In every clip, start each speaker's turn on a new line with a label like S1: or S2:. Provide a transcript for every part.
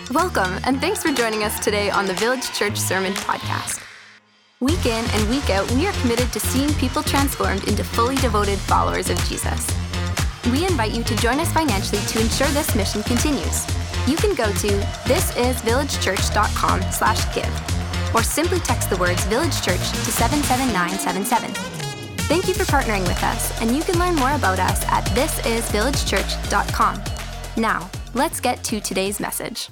S1: Welcome, and thanks for joining us today on the Village Church Sermon Podcast. Week in and week out, we are committed to seeing people transformed into fully devoted followers of Jesus. We invite you to join us financially to ensure this mission continues. You can go to thisisvillagechurch.com/give, or simply text the words Village Church to 77977. Thank you for partnering with us, and you can learn more about us at thisisvillagechurch.com. Now, let's get to today's message.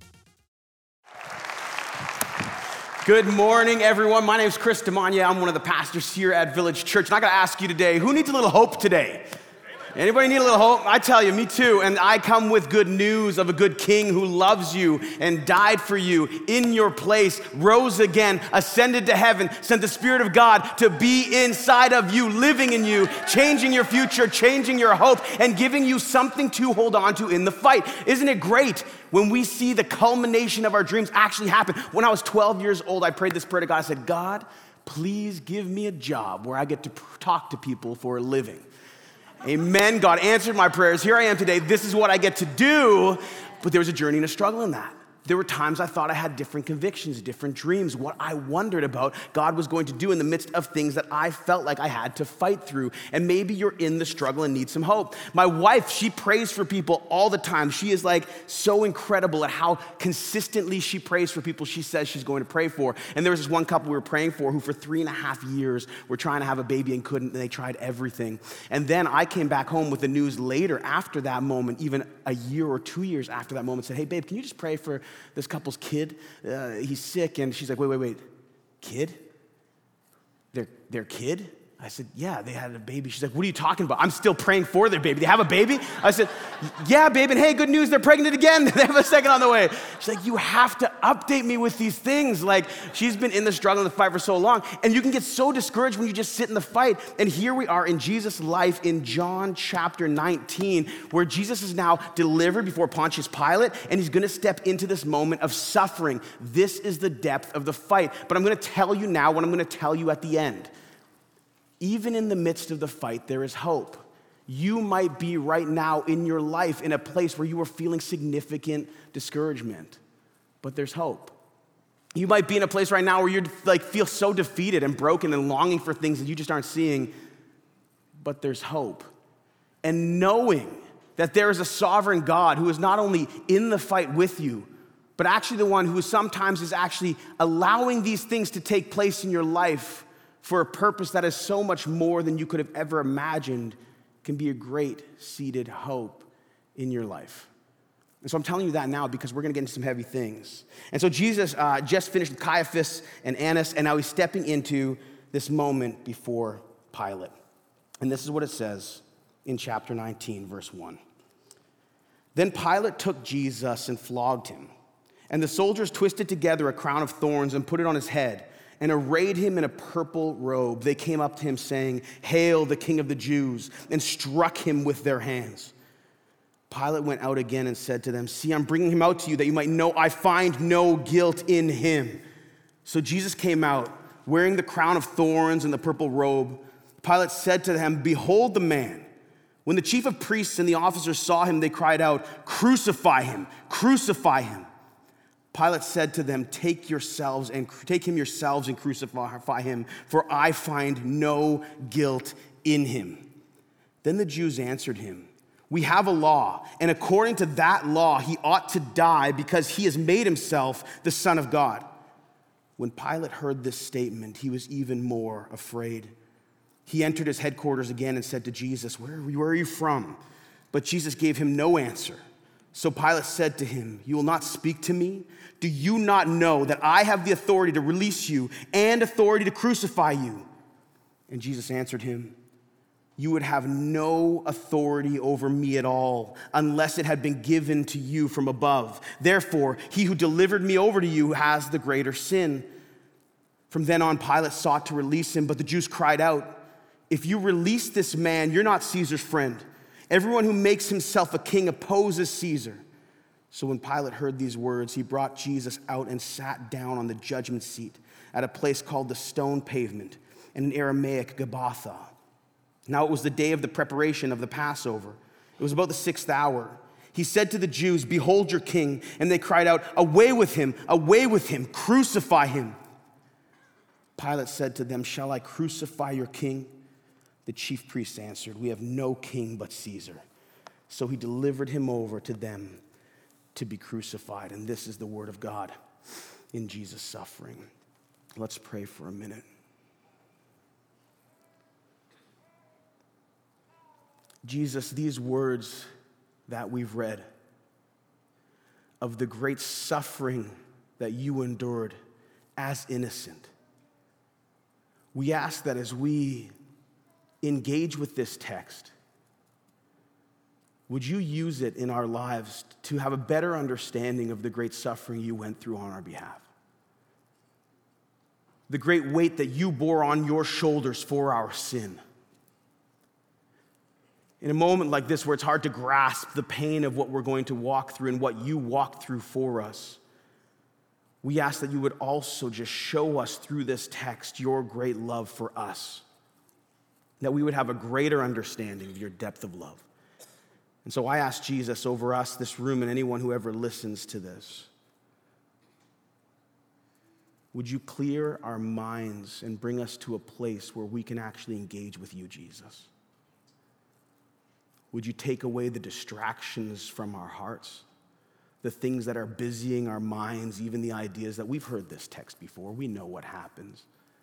S2: Good morning, everyone. My name is Chris Demania. I'm one of the pastors here at Village Church. And I got to ask you today, who needs a little hope today? Anybody need a little hope? I tell you, me too. And I come with good news of a good king who loves you and died for you in your place, rose again, ascended to heaven, sent the Spirit of God to be inside of you, living in you, changing your future, changing your hope, and giving you something to hold on to in the fight. Isn't it great when we see the culmination of our dreams actually happen? When I was 12 years old, I prayed this prayer to God. I said, God, please give me a job where I get to talk to people for a living. Amen. God answered my prayers. Here I am today. This is what I get to do. But there was a journey and a struggle in that. There were times I thought I had different convictions, different dreams, what I wondered about God was going to do in the midst of things that I felt like I had to fight through. And maybe you're in the struggle and need some hope. My wife, she prays for people all the time. She is like so incredible at how consistently she prays for people she says she's going to pray for. And there was this one couple we were praying for who for 3.5 years were trying to have a baby and couldn't, and they tried everything. And then I came back home with the news later after that moment, even a year or 2 years after that moment, said, hey, babe, can you just pray for this couple's kid? He's sick. And she's like, wait, kid? Their kid? I said, yeah, they had a baby. She's like, what are you talking about? I'm still praying for their baby. They have a baby? I said, yeah, babe, and hey, good news, they're pregnant again. They have a second on the way. She's like, you have to update me with these things. Like, she's been in the struggle and the fight for so long, and you can get so discouraged when you just sit in the fight. And here we are in Jesus' life in John chapter 19, where Jesus is now delivered before Pontius Pilate, and he's gonna step into this moment of suffering. This is the depth of the fight. But I'm gonna tell you now what I'm gonna tell you at the end. Even in the midst of the fight, there is hope. You might be right now in your life in a place where you are feeling significant discouragement, but there's hope. You might be in a place right now where you feel so defeated and broken and longing for things that you just aren't seeing, but there's hope. And knowing that there is a sovereign God who is not only in the fight with you, but actually the one who sometimes is actually allowing these things to take place in your life for a purpose that is so much more than you could have ever imagined, can be a great seated hope in your life. And so I'm telling you that now because we're going to get into some heavy things. And so Jesus just finished with Caiaphas and Annas, and now he's stepping into this moment before Pilate. And this is what it says in chapter 19, verse 1. Then Pilate took Jesus and flogged him, and the soldiers twisted together a crown of thorns and put it on his head, and arrayed him in a purple robe. They came up to him saying, "Hail, the King of the Jews," and struck him with their hands. Pilate went out again and said to them, "See, I'm bringing him out to you that you might know I find no guilt in him." So Jesus came out, wearing the crown of thorns and the purple robe. Pilate said to them, "Behold the man." When the chief of priests and the officers saw him, they cried out, "Crucify him, crucify him." Pilate said to them, take him yourselves and crucify him, for I find no guilt in him. Then the Jews answered him, "We have a law, and according to that law, he ought to die because he has made himself the Son of God." When Pilate heard this statement, he was even more afraid. He entered his headquarters again and said to Jesus, where are you from?" But Jesus gave him no answer. So Pilate said to him, "You will not speak to me? Do you not know that I have the authority to release you and authority to crucify you?" And Jesus answered him, "You would have no authority over me at all unless it had been given to you from above. Therefore, he who delivered me over to you has the greater sin." From then on, Pilate sought to release him, but the Jews cried out, "If you release this man, you're not Caesar's friend. Everyone who makes himself a king opposes Caesar." So when Pilate heard these words, he brought Jesus out and sat down on the judgment seat at a place called the Stone Pavement, in Aramaic, Gabbatha. Now it was the day of the preparation of the Passover. It was about the 6th hour. he said to the Jews, "Behold your king." And they cried out, away with him, crucify him." Pilate said to them, "Shall I crucify your king?" The chief priests answered, "We have no king but Caesar." So he delivered him over to them to be crucified. And this is the word of God in Jesus' suffering. Let's pray for a minute. Jesus, these words that we've read of the great suffering that you endured as innocent, we ask that as we engage with this text, would you use it in our lives to have a better understanding of the great suffering you went through on our behalf? The great weight that you bore on your shoulders for our sin. In a moment like this where it's hard to grasp the pain of what we're going to walk through and what you walked through for us, we ask that you would also just show us through this text your great love for us, that we would have a greater understanding of your depth of love. And so I ask Jesus over us, this room, and anyone who ever listens to this, would you clear our minds and bring us to a place where we can actually engage with you, Jesus? Would you take away the distractions from our hearts, the things that are busying our minds, even the ideas that we've heard this text before. We know what happens.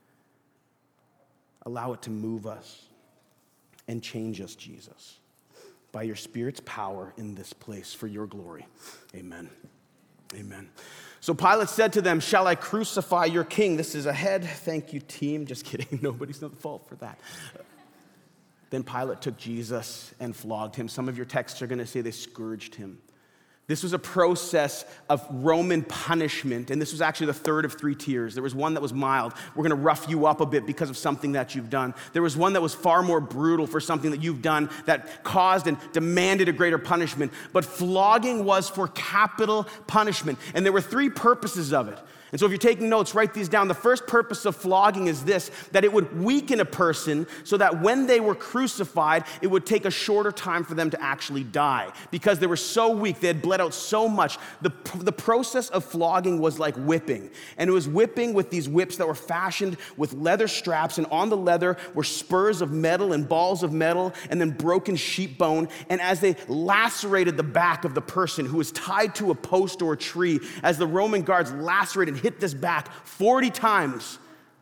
S2: Allow it to move us and change us, Jesus, by your Spirit's power in this place for your glory. Amen. Amen. So Pilate said to them, "Shall I crucify your king?" This is ahead. Thank you, team. Just kidding. Nobody's at fault for that. Then Pilate took Jesus and flogged him. Some of your texts are going to say they scourged him. This was a process of Roman punishment, and this was actually the third of 3 tiers. There was one that was mild. We're going to rough you up a bit because of something that you've done. There was one that was far more brutal for something that you've done that caused and demanded a greater punishment. But flogging was for capital punishment, and there were 3 purposes of it. And so if you're taking notes, write these down. The first purpose of flogging is this, that it would weaken a person so that when they were crucified, it would take a shorter time for them to actually die. Because they were so weak, they had bled out so much. The process of flogging was like whipping. And it was whipping with these whips that were fashioned with leather straps, and on the leather were spurs of metal and balls of metal, and then broken sheep bone. And as they lacerated the back of the person who was tied to a post or a tree, as the Roman guards lacerated and hit this back 40 times,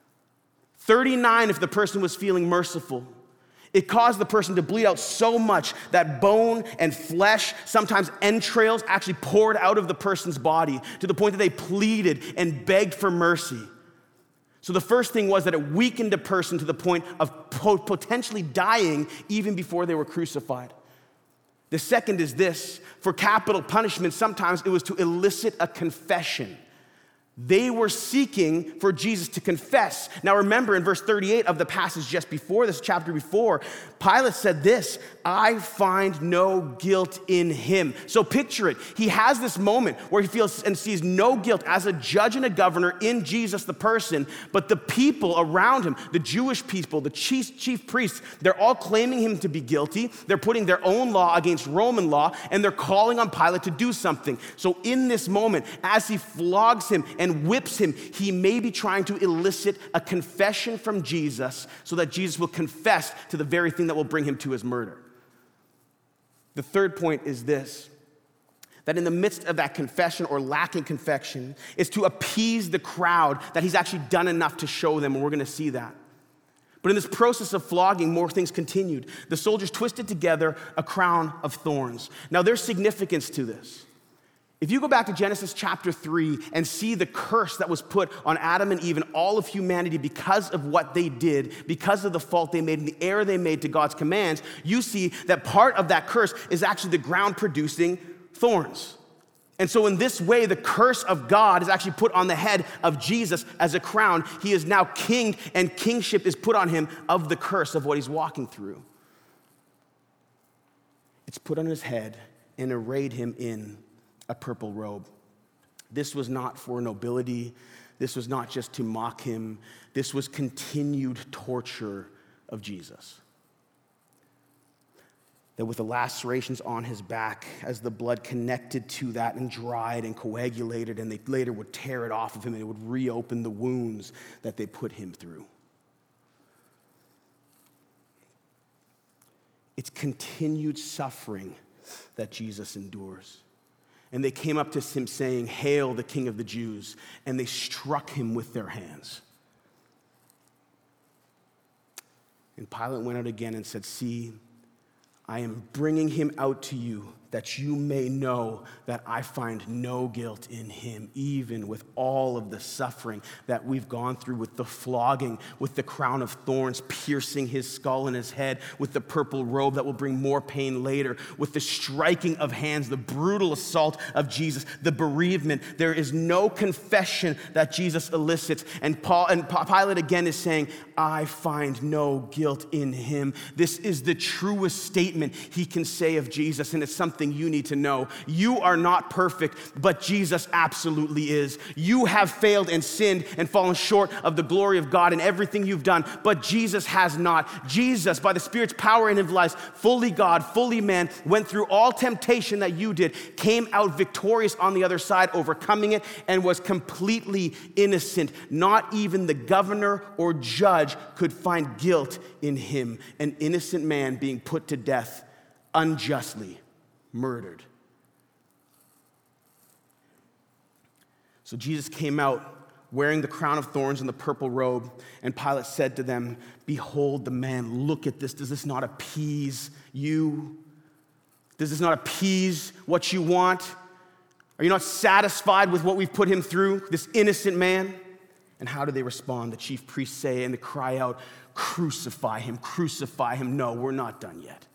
S2: 39 if the person was feeling merciful, it caused the person to bleed out so much that bone and flesh, sometimes entrails, actually poured out of the person's body to the point that they pleaded and begged for mercy. So the first thing was that it weakened a person to the point of potentially dying even before they were crucified. The second is this: for capital punishment, sometimes it was to elicit a confession. They were seeking for Jesus to confess. Now remember, in verse 38 of the passage just before, this chapter before, Pilate said this, "I find no guilt in him." So picture it. He has this moment where he feels and sees no guilt as a judge and a governor in Jesus the person, but the people around him, the Jewish people, the chief priests, they're all claiming him to be guilty. They're putting their own law against Roman law, and they're calling on Pilate to do something. So in this moment, as he flogs him and whips him, he may be trying to elicit a confession from Jesus so that Jesus will confess to the very thing that will bring him to his murder. The third point is this, that in the midst of that confession or lacking confession is to appease the crowd that he's actually done enough to show them, and we're going to see that. But in this process of flogging, more things continued. The soldiers twisted together a crown of thorns. Now there's significance to this. If you go back to Genesis chapter 3 and see the curse that was put on Adam and Eve and all of humanity because of what they did, because of the fault they made and the error they made to God's commands, you see that part of that curse is actually the ground producing thorns. And so in this way, the curse of God is actually put on the head of Jesus as a crown. He is now king, and kingship is put on him of the curse of what he's walking through. It's put on his head and arrayed him in a purple robe. This was not for nobility. This was not just to mock him. This was continued torture of Jesus. that with the lacerations on his back, as the blood connected to that and dried and coagulated, and they later would tear it off of him and it would reopen the wounds that they put him through. It's continued suffering that Jesus endures. And they came up to him saying, "Hail the King of the Jews," and they struck him with their hands. And Pilate went out again and said, "See, I am bringing him out to you that you may know that I find no guilt in him, even with all of the suffering that we've gone through, with the flogging, with the crown of thorns piercing his skull and his head, with the purple robe that will bring more pain later, with the striking of hands, the brutal assault of Jesus, the bereavement. There is no confession that Jesus elicits. And Pilate again is saying, I find no guilt in him. This is the truest statement he can say of Jesus, and it's something you need to know. You are not perfect, but Jesus absolutely is. You have failed and sinned and fallen short of the glory of God in everything you've done, but Jesus has not. Jesus, by the Spirit's power in his life, fully God, fully man, went through all temptation that you did, came out victorious on the other side, overcoming it, and was completely innocent. Not even the governor or judge could find guilt in him, an innocent man being put to death unjustly, murdered. So Jesus came out wearing the crown of thorns and the purple robe, and Pilate said to them, "Behold the man, look at this. Does this not appease you? Does this not appease what you want? Are you not satisfied with what we've put him through, this innocent man?" And how do they respond? The chief priests say, and they cry out, "Crucify him, crucify him." No, we're not done yet.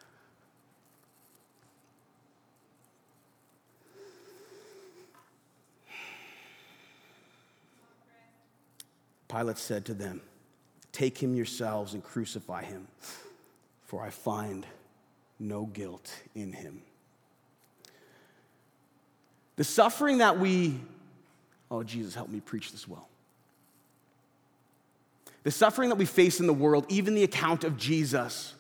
S2: Pilate said to them, "Take him yourselves and crucify him, for I find no guilt in him." The suffering that oh, Jesus, help me preach this well. The suffering that we face in the world, even the account of Jesus,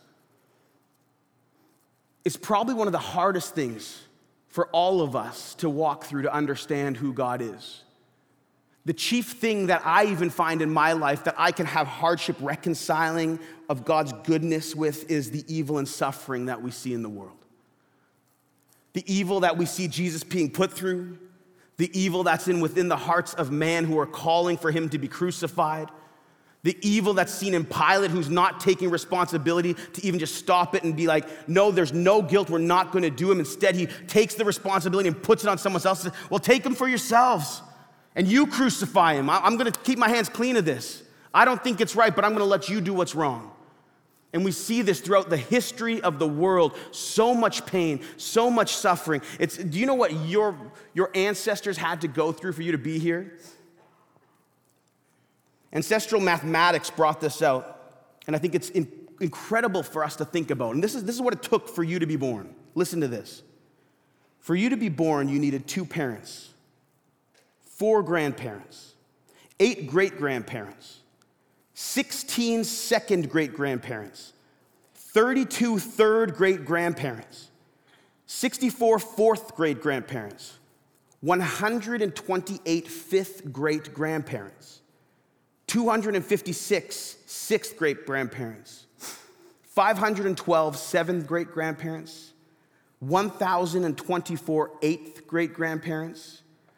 S2: is probably one of the hardest things for all of us to walk through to understand who God is. The chief thing that I even find in my life that I can have hardship reconciling of God's goodness with is the evil and suffering that we see in the world. The evil that we see Jesus being put through, the evil that's within the hearts of man who are calling for him to be crucified, the evil that's seen in Pilate, who's not taking responsibility to even just stop it and be like, "No, there's no guilt, we're not going to do him." Instead, he takes the responsibility and puts it on someone else and says, "Well, take him for yourselves. And you crucify him. I'm going to keep my hands clean of this. I don't think it's right, but I'm going to let you do what's wrong." And we see this throughout the history of the world. So much pain, so much suffering. Do you know what your ancestors had to go through for you to be here? Ancestral mathematics brought this out, and I think it's incredible for us to think about. And this is what it took for you to be born. Listen to this. For you to be born, you needed 2 parents, 4 grandparents, 8 great-grandparents, 16 second great-grandparents, 32 third great-grandparents, 64 fourth great-grandparents, 128 fifth great-grandparents, 256 sixth great-grandparents, 512 seventh great-grandparents, 1,024 eighth great-grandparents,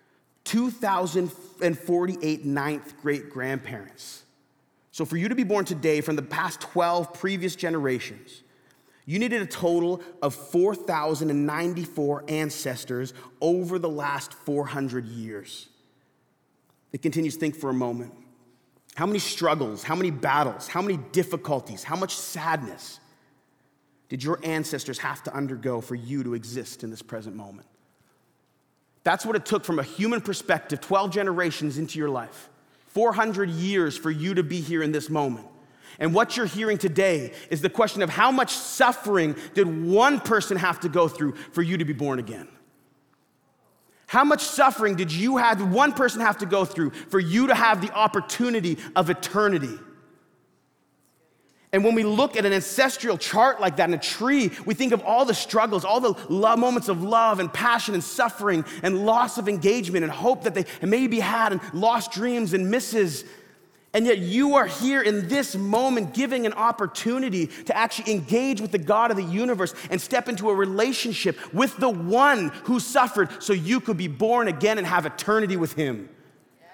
S2: 2,048 ninth great-grandparents. So for you to be born today from the past 12 previous generations, you needed a total of 4,094 ancestors over the last 400 years. It continues, think for a moment. How many struggles, how many battles, how many difficulties, how much sadness did your ancestors have to undergo for you to exist in this present moment? That's what it took from a human perspective, 12 generations into your life, 400 years for you to be here in this moment. And what you're hearing today is the question of how much suffering did one person have to go through for you to be born again? How much suffering did one person have to go through for you to have the opportunity of eternity? And when we look at an ancestral chart like that in a tree, we think of all the struggles, all the moments of love and passion and suffering and loss of engagement and hope that they maybe had and lost dreams and misses. And yet you are here in this moment giving an opportunity to actually engage with the God of the universe and step into a relationship with the one who suffered so you could be born again and have eternity with him. Yes.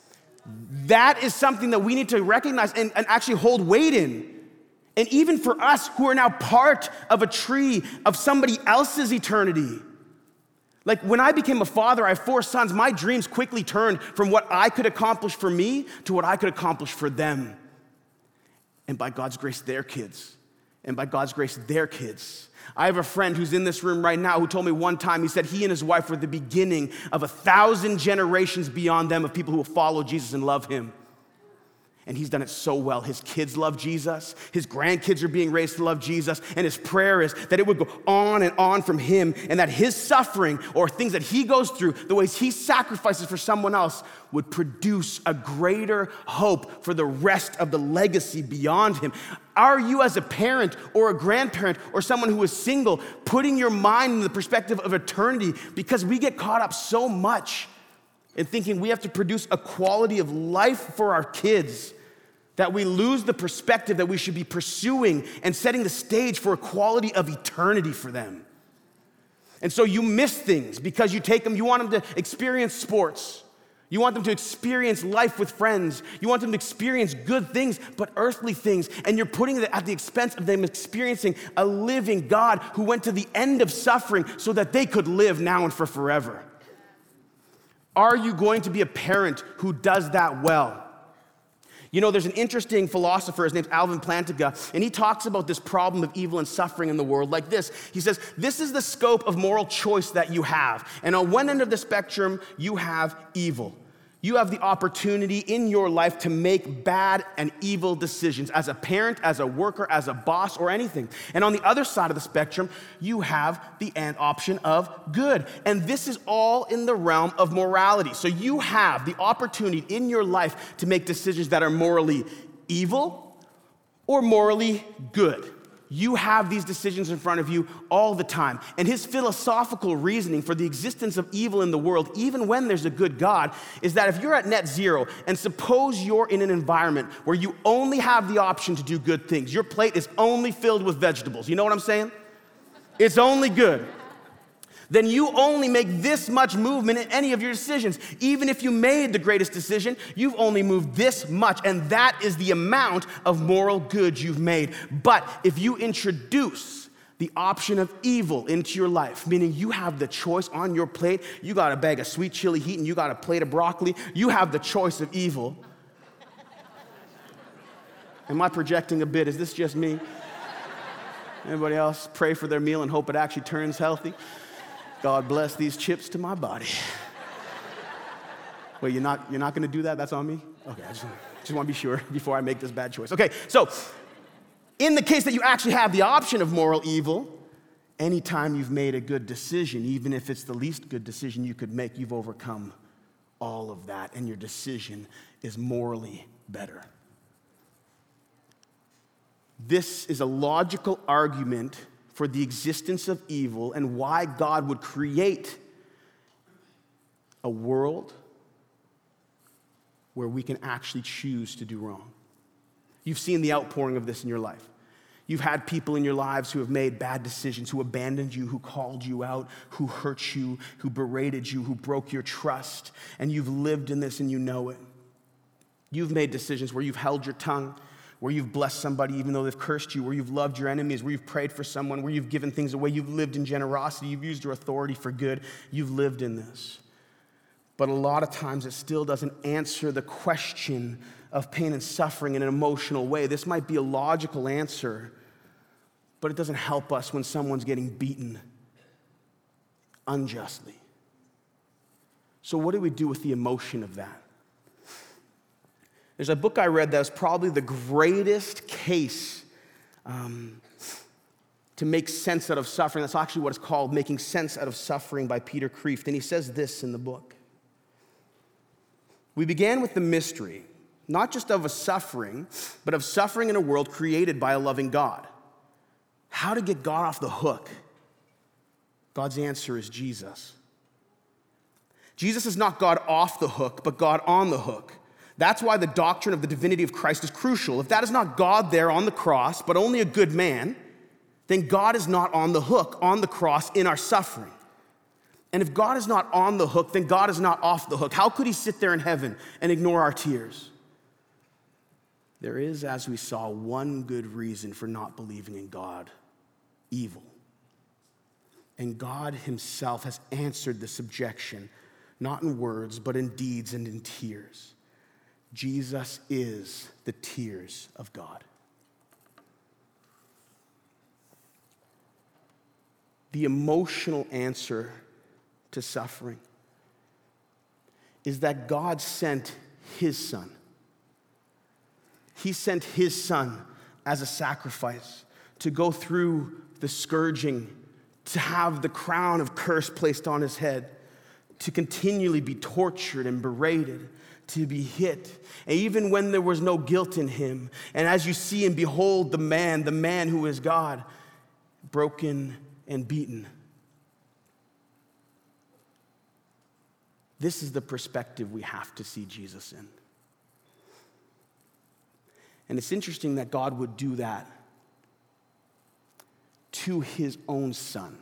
S2: That is something that we need to recognize and actually hold weight in. And even for us who are now part of a tree of somebody else's eternity. Like when I became a father, I have 4 sons, my dreams quickly turned from what I could accomplish for me to what I could accomplish for them. And by God's grace, their kids. And by God's grace, their kids. I have a friend who's in this room right now who told me one time, he said he and his wife were the beginning of 1,000 generations beyond them of people who will follow Jesus and love him. And he's done it so well. His kids love Jesus. His grandkids are being raised to love Jesus. And his prayer is that it would go on and on from him, and that his suffering or things that he goes through, the ways he sacrifices for someone else, would produce a greater hope for the rest of the legacy beyond him. Are you, as a parent or a grandparent or someone who is single, putting your mind in the perspective of eternity? Because we get caught up so much in thinking we have to produce a quality of life for our kids that we lose the perspective that we should be pursuing and setting the stage for a quality of eternity for them. And so you miss things because you want them to experience sports. You want them to experience life with friends. You want them to experience good things, but earthly things. And you're putting it at the expense of them experiencing a living God who went to the end of suffering so that they could live now and for forever. Are you going to be a parent who does that well? You know, there's an interesting philosopher, his name's Alvin Plantinga, and he talks about this problem of evil and suffering in the world like this. He says, this is the scope of moral choice that you have. And on one end of the spectrum, you have evil. You have the opportunity in your life to make bad and evil decisions as a parent, as a worker, as a boss, or anything. And on the other side of the spectrum, you have the option of good. And this is all in the realm of morality. So you have the opportunity in your life to make decisions that are morally evil or morally good. You have these decisions in front of you all the time. And his philosophical reasoning for the existence of evil in the world, even when there's a good God, is that if you're at net zero, and suppose you're in an environment where you only have the option to do good things, your plate is only filled with vegetables. You know what I'm saying? It's only good. Then you only make this much movement in any of your decisions. Even if you made the greatest decision, you've only moved this much, and that is the amount of moral good you've made. But if you introduce the option of evil into your life, meaning you have the choice on your plate, you got a bag of sweet chili heat and you got a plate of broccoli, you have the choice of evil. Am I projecting a bit? Is this just me? Anybody else pray for their meal and hope it actually turns healthy? God bless these chips to my body. Wait, you're not going to do that? That's on me? Okay, I just want to be sure before I make this bad choice. Okay, so in the case that you actually have the option of moral evil, anytime you've made a good decision, even if it's the least good decision you could make, you've overcome all of that, and your decision is morally better. This is a logical argument for the existence of evil and why God would create a world where we can actually choose to do wrong. You've seen the outpouring of this in your life. You've had people in your lives who have made bad decisions, who abandoned you, who called you out, who hurt you, who berated you, who broke your trust, and you've lived in this and you know it. You've made decisions where you've held your tongue, where you've blessed somebody even though they've cursed you, where you've loved your enemies, where you've prayed for someone, where you've given things away, you've lived in generosity, you've used your authority for good, you've lived in this. But a lot of times it still doesn't answer the question of pain and suffering in an emotional way. This might be a logical answer, but it doesn't help us when someone's getting beaten unjustly. So what do we do with the emotion of that? There's a book I read that was probably the greatest case to make sense out of suffering. That's actually what it's called, Making Sense Out of Suffering by Peter Kreeft. And he says this in the book. We began with the mystery, not just of a suffering, but of suffering in a world created by a loving God. How to get God off the hook? God's answer is Jesus. Jesus is not God off the hook, but God on the hook. That's why the doctrine of the divinity of Christ is crucial. If that is not God there on the cross, but only a good man, then God is not on the hook, on the cross, in our suffering. And if God is not on the hook, then God is not off the hook. How could he sit there in heaven and ignore our tears? There is, as we saw, one good reason for not believing in God: evil. And God himself has answered this objection, not in words, but in deeds and in tears. Jesus is the tears of God. The emotional answer to suffering is that God sent his son. He sent his son as a sacrifice to go through the scourging, to have the crown of curse placed on his head, to continually be tortured and berated, to be hit, and even when there was no guilt in him. And as you see and behold the man who is God, broken and beaten. This is the perspective we have to see Jesus in. And it's interesting that God would do that to his own son.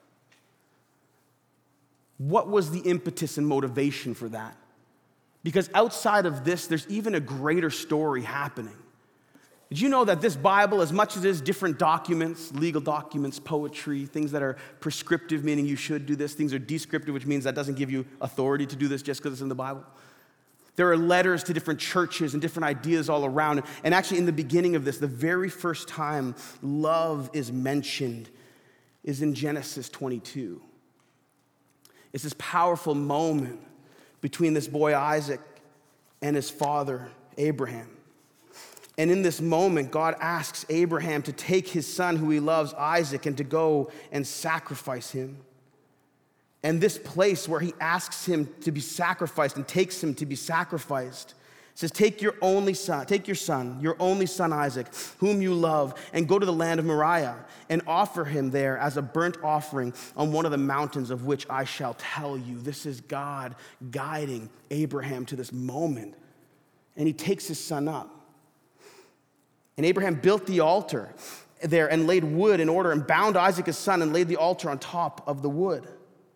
S2: What was the impetus and motivation for that? Because outside of this, there's even a greater story happening. Did you know that this Bible, as much as it is different documents, legal documents, poetry, things that are prescriptive, meaning you should do this, things are descriptive, which means that doesn't give you authority to do this just because it's in the Bible. There are letters to different churches and different ideas all around. And actually in the beginning of this, the very first time love is mentioned is in Genesis 22. It's this powerful moment between this boy Isaac and his father Abraham. And in this moment, God asks Abraham to take his son who he loves, Isaac, and to go and sacrifice him. And this place where he asks him to be sacrificed and takes him to be sacrificed, says, take your only son, take your only son Isaac, whom you love, and go to the land of Moriah and offer him there as a burnt offering on one of the mountains of which I shall tell you. This is God guiding Abraham to this moment. And he takes his son up. And Abraham built the altar there and laid wood in order and bound Isaac his son and laid the altar on top of the wood.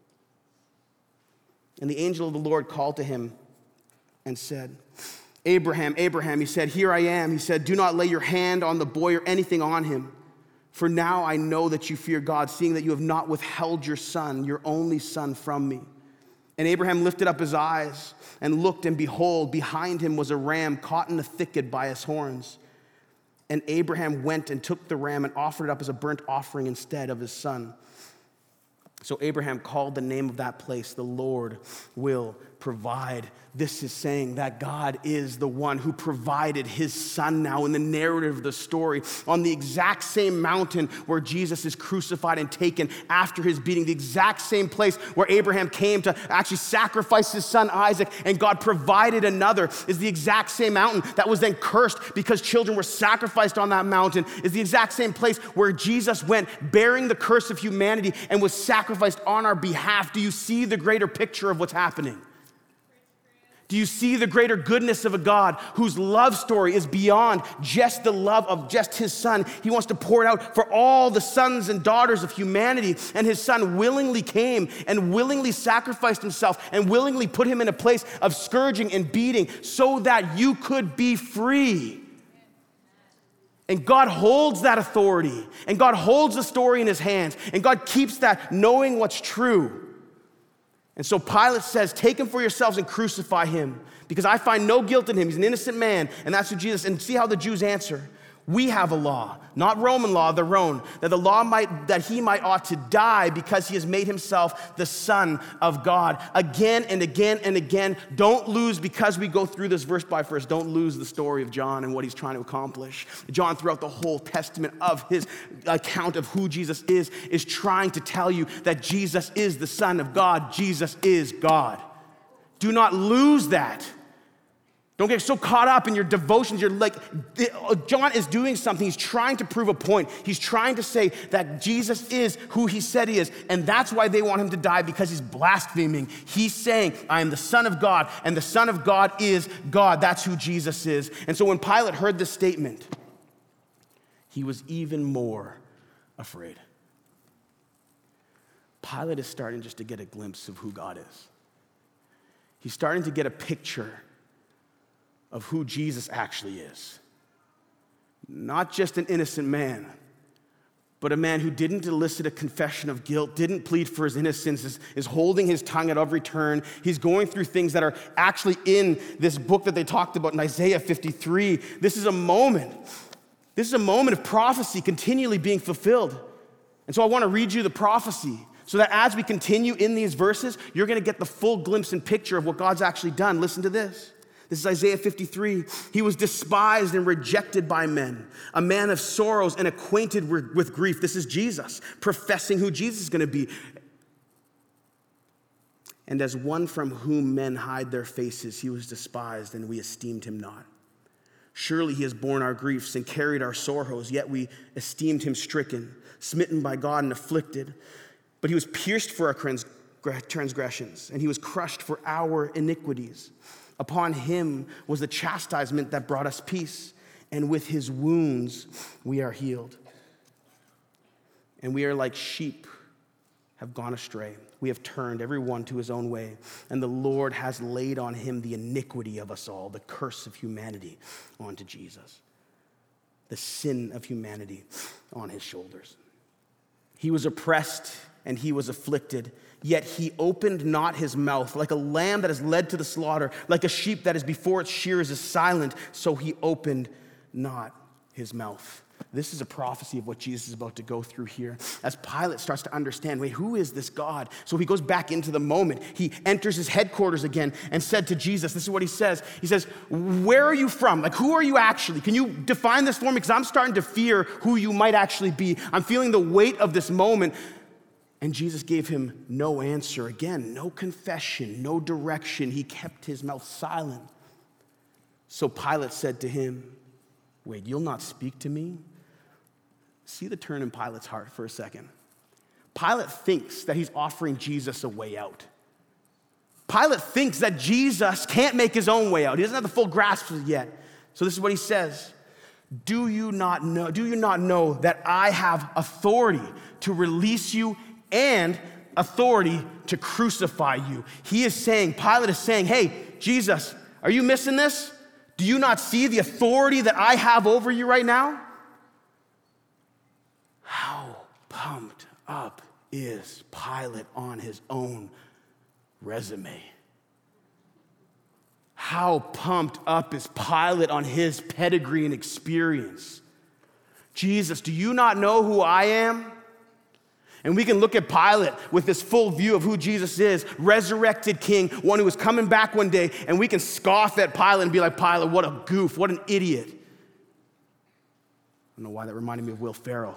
S2: And the angel of the Lord called to him and said, Abraham, Abraham, he said, here I am. He said, do not lay your hand on the boy or anything on him. For now I know that you fear God, seeing that you have not withheld your son, your only son, from me. And Abraham lifted up his eyes and looked, and behold, behind him was a ram caught in a thicket by his horns. And Abraham went and took the ram and offered it up as a burnt offering instead of his son. So Abraham called the name of that place, the Lord will provide. This is saying that God is the one who provided his son now in the narrative of the story on the exact same mountain where Jesus is crucified and taken after his beating, the exact same place where Abraham came to actually sacrifice his son Isaac, and God provided another, is the exact same mountain that was then cursed because children were sacrificed on that mountain, is the exact same place where Jesus went bearing the curse of humanity and was sacrificed on our behalf. Do you see the greater picture of what's happening? Do you see the greater goodness of a God whose love story is beyond just the love of just his son? He wants to pour it out for all the sons and daughters of humanity. And his son willingly came and willingly sacrificed himself and willingly put him in a place of scourging and beating so that you could be free. And God holds that authority. And God holds the story in his hands. And God keeps that knowing what's true. And so Pilate says, take him for yourselves and crucify him, because I find no guilt in him. He's an innocent man. And that's who Jesus, and see how the Jews answer. We have a law, not Roman law, their own, that he might ought to die because he has made himself the Son of God. Again and again and again, don't lose, because we go through this verse by verse, don't lose the story of John and what he's trying to accomplish. John, throughout the whole testament of his account of who Jesus is trying to tell you that Jesus is the Son of God. Jesus is God. Do not lose that. Don't get so caught up in your devotions. You're like, John is doing something. He's trying to prove a point. He's trying to say that Jesus is who he said he is. And that's why they want him to die, because he's blaspheming. He's saying, I am the Son of God, and the Son of God is God. That's who Jesus is. And so when Pilate heard this statement, he was even more afraid. Pilate is starting just to get a glimpse of who God is. He's starting to get a picture of who Jesus actually is. Not just an innocent man, but a man who didn't elicit a confession of guilt, didn't plead for his innocence, is holding his tongue at every turn. He's going through things that are actually in this book that they talked about in Isaiah 53. This is a moment of prophecy continually being fulfilled. And so I want to read you the prophecy, so that as we continue in these verses, you're going to get the full glimpse and picture of what God's actually done. Listen to this. This is Isaiah 53. He was despised and rejected by men, a man of sorrows and acquainted with grief. This is Jesus, professing who Jesus is going to be. And as one from whom men hide their faces, he was despised, and we esteemed him not. Surely he has borne our griefs and carried our sorrows, yet we esteemed him stricken, smitten by God and afflicted. But he was pierced for our transgressions, and he was crushed for our iniquities. Upon him was the chastisement that brought us peace, and with his wounds we are healed. And we are like sheep, have gone astray. We have turned every one to his own way, and the Lord has laid on him the iniquity of us all, the curse of humanity onto Jesus, the sin of humanity on his shoulders. He was oppressed and he was afflicted, yet he opened not his mouth. Like a lamb that is led to the slaughter, like a sheep that is before its shearers is silent, so he opened not his mouth. This is a prophecy of what Jesus is about to go through here. As Pilate starts to understand, wait, who is this God? So he goes back into the moment. He enters his headquarters again and said to Jesus, this is what he says. He says, where are you from? Like, who are you actually? Can you define this for me? Because I'm starting to fear who you might actually be. I'm feeling the weight of this moment. And Jesus gave him no answer. Again, no confession, no direction. He kept his mouth silent. So Pilate said to him, wait, you'll not speak to me? See the turn in Pilate's heart for a second. Pilate thinks that he's offering Jesus a way out. Pilate thinks that Jesus can't make his own way out. He doesn't have the full grasp of it yet. So this is what he says. Do you not know that I have authority to release you and authority to crucify you? He is saying, Pilate is saying, hey, Jesus, are you missing this? Do you not see the authority that I have over you right now? How pumped up is Pilate on his own resume? How pumped up is Pilate on his pedigree and experience? Jesus, do you not know who I am? And we can look at Pilate with this full view of who Jesus is, resurrected king, one who is coming back one day, and we can scoff at Pilate and be like, Pilate, what a goof, what an idiot. I don't know why that reminded me of Will Ferrell.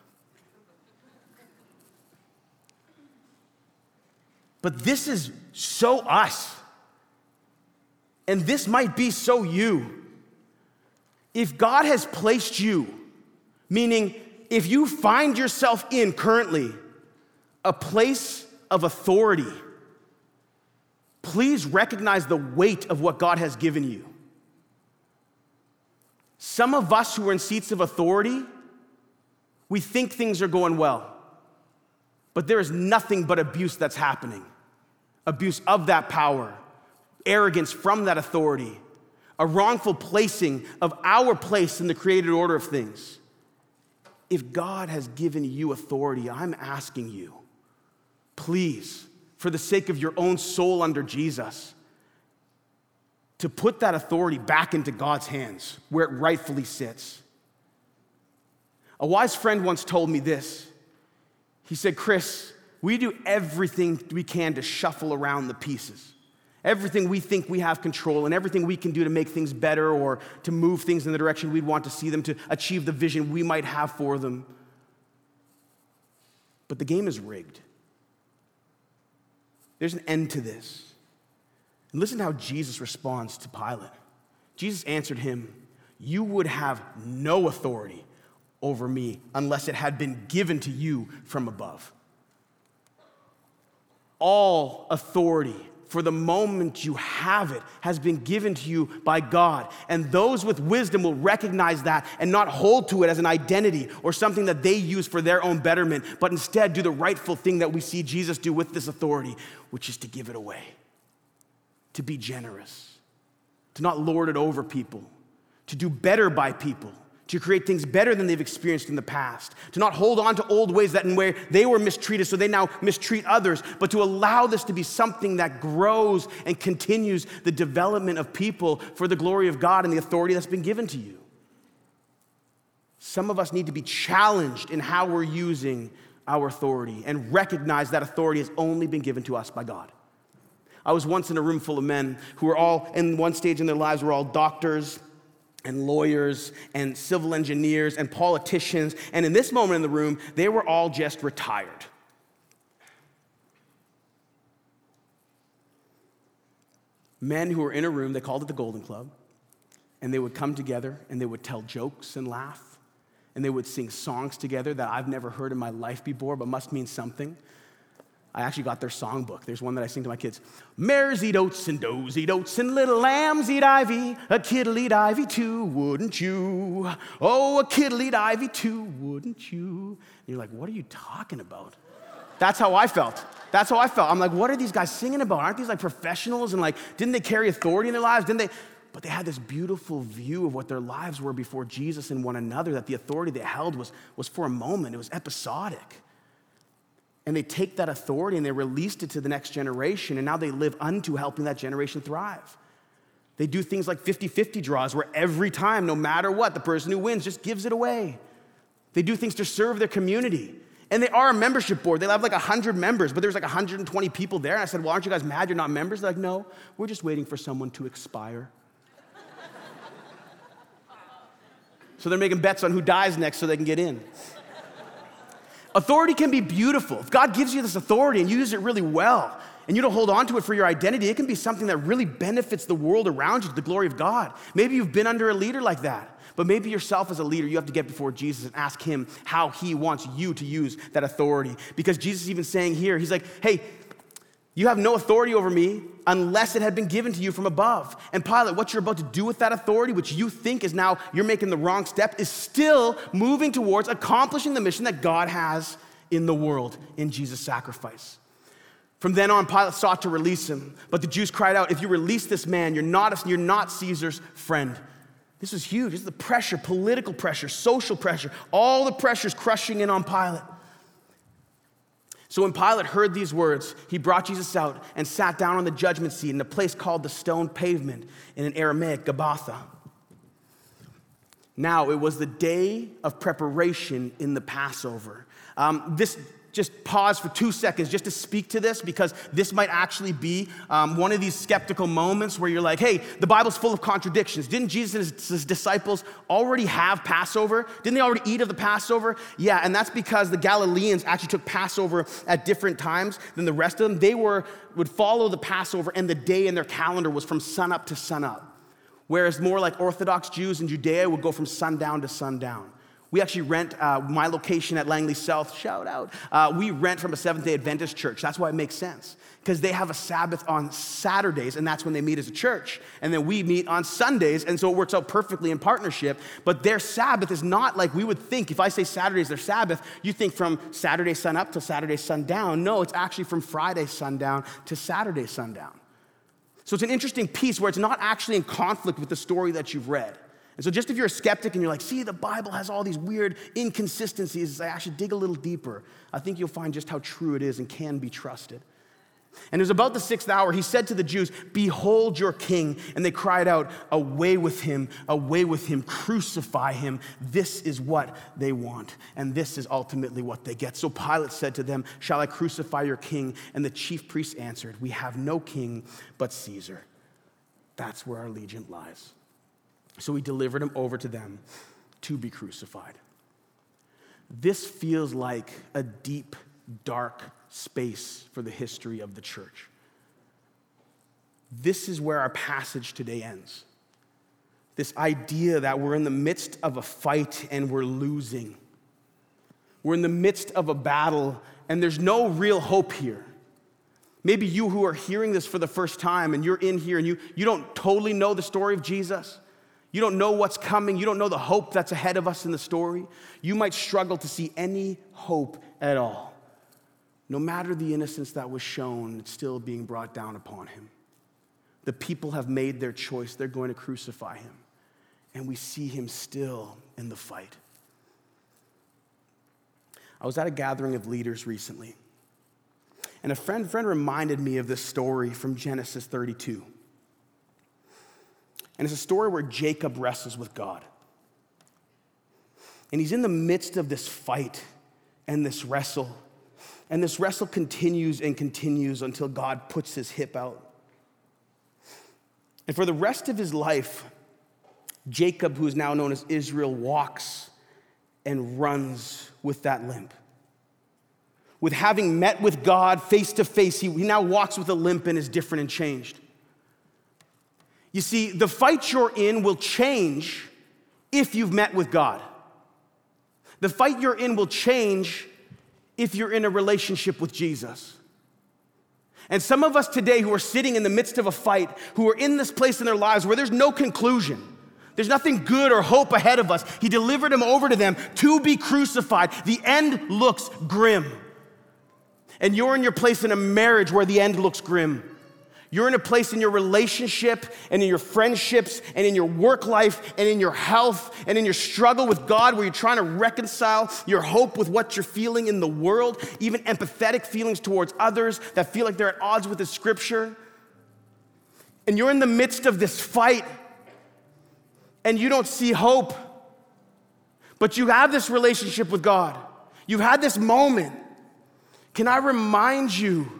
S2: But this is so us. And this might be so you. If God has placed you, meaning if you find yourself in currently a place of authority, please recognize the weight of what God has given you. Some of us who are in seats of authority, we think things are going well, but there is nothing but abuse that's happening. Abuse of that power, arrogance from that authority, a wrongful placing of our place in the created order of things. If God has given you authority, I'm asking you, please, for the sake of your own soul under Jesus, to put that authority back into God's hands where it rightfully sits. A wise friend once told me this. He said, Chris, we do everything we can to shuffle around the pieces. Everything we think we have control and everything we can do to make things better or to move things in the direction we'd want to see them, to achieve the vision we might have for them. But the game is rigged. There's an end to this. And listen to how Jesus responds to Pilate. Jesus answered him, "You would have no authority over me unless it had been given to you from above." All authority for the moment you have it has been given to you by God. And those with wisdom will recognize that and not hold to it as an identity or something that they use for their own betterment, but instead do the rightful thing that we see Jesus do with this authority, which is to give it away, to be generous, to not lord it over people, to do better by people, to create things better than they've experienced in the past, to not hold on to old ways that in where they were mistreated so they now mistreat others, but to allow this to be something that grows and continues the development of people for the glory of God and the authority that's been given to you. Some of us need to be challenged in how we're using our authority and recognize that authority has only been given to us by God. I was once in a room full of men who were all, in one stage in their lives, were all doctors and lawyers and civil engineers and politicians. And in this moment in the room, they were all just retired. Men who were in a room, they called it the Golden Club, and they would come together and they would tell jokes and laugh, and they would sing songs together that I've never heard in my life before, but must mean something. I actually got their songbook. There's one that I sing to my kids. Mares eat oats and does eat oats and little lambs eat ivy. A kid'll eat ivy too, wouldn't you? Oh, a kid'll eat ivy too, wouldn't you? And you're like, what are you talking about? That's how I felt. That's how I felt. I'm like, what are these guys singing about? Aren't these like professionals? And like, didn't they carry authority in their lives? Didn't they? But they had this beautiful view of what their lives were before Jesus and one another, that the authority they held was for a moment. It was episodic. And they take that authority and they released it to the next generation, and now they live unto helping that generation thrive. They do things like 50-50 draws, where every time, no matter what, the person who wins just gives it away. They do things to serve their community. And they are a membership board. They have like 100 members, but there's like 120 people there. And I said, well, aren't you guys mad you're not members? They're like, no, we're just waiting for someone to expire. So they're making bets on who dies next so they can get in. Authority can be beautiful. If God gives you this authority and you use it really well, and you don't hold on to it for your identity, it can be something that really benefits the world around you to the glory of God. Maybe you've been under a leader like that, but maybe yourself as a leader, you have to get before Jesus and ask him how he wants you to use that authority. Because Jesus is even saying here, he's like, hey, you have no authority over me unless it had been given to you from above. And Pilate, what you're about to do with that authority, which you think is now you're making the wrong step, is still moving towards accomplishing the mission that God has in the world in Jesus' sacrifice. From then on, Pilate sought to release him, but the Jews cried out, if you release this man, you're not Caesar's friend. This was huge. This is the pressure, political pressure, social pressure, all the pressures crushing in on Pilate. So when Pilate heard these words, he brought Jesus out and sat down on the judgment seat in a place called the stone pavement, in an Aramaic, Gabbatha. Now, it was the day of preparation in the Passover. Just pause for 2 seconds just to speak to this, because this might actually be one of these skeptical moments where you're like, hey, the Bible's full of contradictions. Didn't Jesus and his disciples already have Passover? Didn't they already eat of the Passover? Yeah, and that's because the Galileans actually took Passover at different times than the rest of them. They would follow the Passover, and the day in their calendar was from sunup to sunup, whereas more like Orthodox Jews in Judea would go from sundown to sundown. We actually rent my location at Langley South, shout out. We rent from a Seventh-day Adventist church. That's why it makes sense, because they have a Sabbath on Saturdays, and that's when they meet as a church. And then we meet on Sundays, and so it works out perfectly in partnership. But their Sabbath is not like we would think. If I say Saturday is their Sabbath, you think from Saturday sun up to Saturday sundown. No, it's actually from Friday sundown to Saturday sundown. So it's an interesting piece where it's not actually in conflict with the story that you've read. And so just if you're a skeptic and you're like, see, the Bible has all these weird inconsistencies, I actually dig a little deeper. I think you'll find just how true it is and can be trusted. And it was about the 6th hour, he said to the Jews, behold your king. And they cried out, away with him, crucify him. This is what they want. And this is ultimately what they get. So Pilate said to them, shall I crucify your king? And the chief priests answered, we have no king but Caesar. That's where our allegiance lies. So he delivered him over to them to be crucified. This feels like a deep, dark space for the history of the church. This is where our passage today ends. This idea that we're in the midst of a fight and we're losing. We're in the midst of a battle and there's no real hope here. Maybe you who are hearing this for the first time and you're in here and you don't totally know the story of Jesus. You don't know what's coming. You don't know the hope that's ahead of us in the story. You might struggle to see any hope at all. No matter the innocence that was shown, it's still being brought down upon him. The people have made their choice. They're going to crucify him. And we see him still in the fight. I was at a gathering of leaders recently. And a friend reminded me of this story from Genesis 32. And it's a story where Jacob wrestles with God. And he's in the midst of this fight and this wrestle. And this wrestle continues and continues until God puts his hip out. And for the rest of his life, Jacob, who is now known as Israel, walks and runs with that limp. With having met with God face to face, he now walks with a limp and is different and changed. You see, the fight you're in will change if you've met with God. The fight you're in will change if you're in a relationship with Jesus. And some of us today who are sitting in the midst of a fight, who are in this place in their lives where there's no conclusion, there's nothing good or hope ahead of us. He delivered him over to them to be crucified. The end looks grim. And you're in your place in a marriage where the end looks grim. You're in a place in your relationship and in your friendships and in your work life and in your health and in your struggle with God where you're trying to reconcile your hope with what you're feeling in the world, even empathetic feelings towards others that feel like they're at odds with the scripture. And you're in the midst of this fight and you don't see hope, but you have this relationship with God. You've had this moment. Can I remind you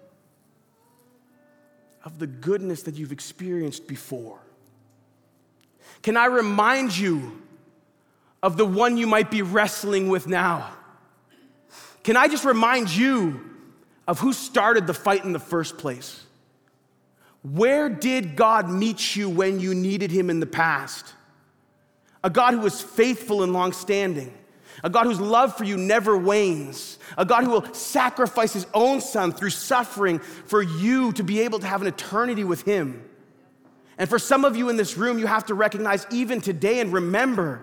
S2: of the goodness that you've experienced before? Can I remind you of the one you might be wrestling with now? Can I just remind you of who started the fight in the first place? Where did God meet you when you needed him in the past? A God who is faithful and long-standing. A God whose love for you never wanes. A God who will sacrifice his own son through suffering for you to be able to have an eternity with him. And for some of you in this room, you have to recognize even today and remember,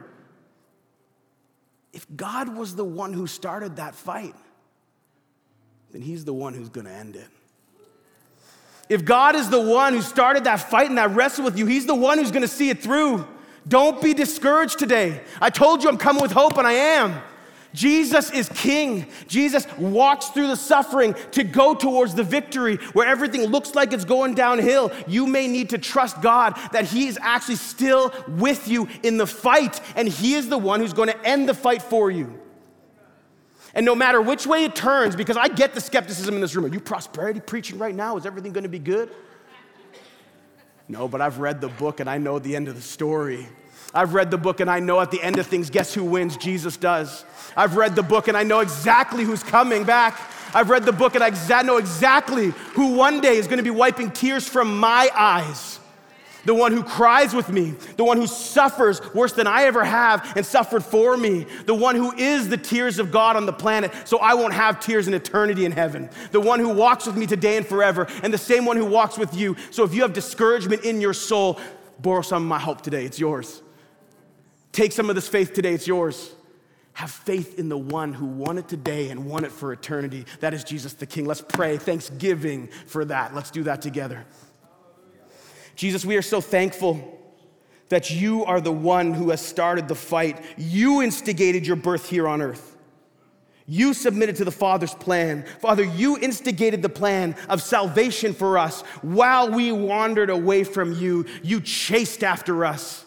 S2: if God was the one who started that fight, then he's the one who's going to end it. If God is the one who started that fight and that wrestle with you, he's the one who's going to see it through. Don't be discouraged today. I told you I'm coming with hope, and I am. Jesus is king. Jesus walks through the suffering to go towards the victory where everything looks like it's going downhill. You may need to trust God that he is actually still with you in the fight, and he is the one who's going to end the fight for you. And no matter which way it turns, because I get the skepticism in this room. Are you prosperity preaching right now? Is everything going to be good? No, but I've read the book and I know the end of the story. I've read the book and I know at the end of things, guess who wins? Jesus does. I've read the book and I know exactly who's coming back. I've read the book and I know exactly who one day is going to be wiping tears from my eyes. The one who cries with me, the one who suffers worse than I ever have and suffered for me, the one who is the tears of God on the planet so I won't have tears in eternity in heaven, the one who walks with me today and forever, and the same one who walks with you. So if you have discouragement in your soul, borrow some of my hope today, it's yours. Take some of this faith today, it's yours. Have faith in the one who won it today and won it for eternity. That is Jesus the King. Let's pray thanksgiving for that. Let's do that together. Jesus, we are so thankful that you are the one who has started the fight. You instigated your birth here on earth. You submitted to the Father's plan. Father, you instigated the plan of salvation for us. While we wandered away from you, you chased after us.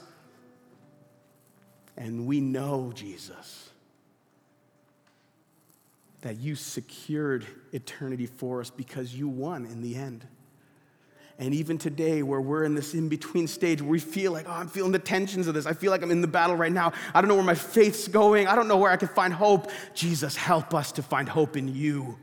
S2: And we know, Jesus, that you secured eternity for us because you won in the end. And even today, where we're in this in-between stage, where we feel like, I'm feeling the tensions of this. I feel like I'm in the battle right now. I don't know where my faith's going. I don't know where I can find hope. Jesus, help us to find hope in you.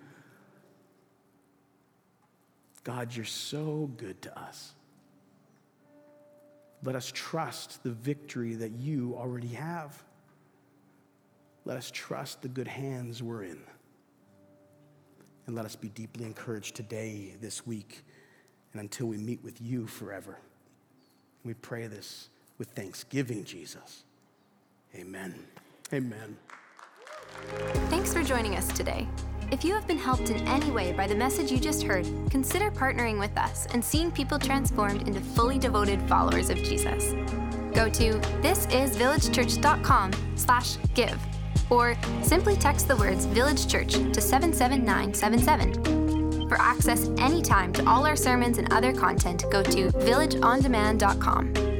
S2: God, you're so good to us. Let us trust the victory that you already have. Let us trust the good hands we're in. And let us be deeply encouraged today, this week, and until we meet with you forever. We pray this with thanksgiving, Jesus. Amen. Amen.
S1: Thanks for joining us today. If you have been helped in any way by the message you just heard, consider partnering with us and seeing people transformed into fully devoted followers of Jesus. Go to thisisvillagechurch.com/give or simply text the words Village Church to 77977. For access anytime to all our sermons and other content, go to villageondemand.com.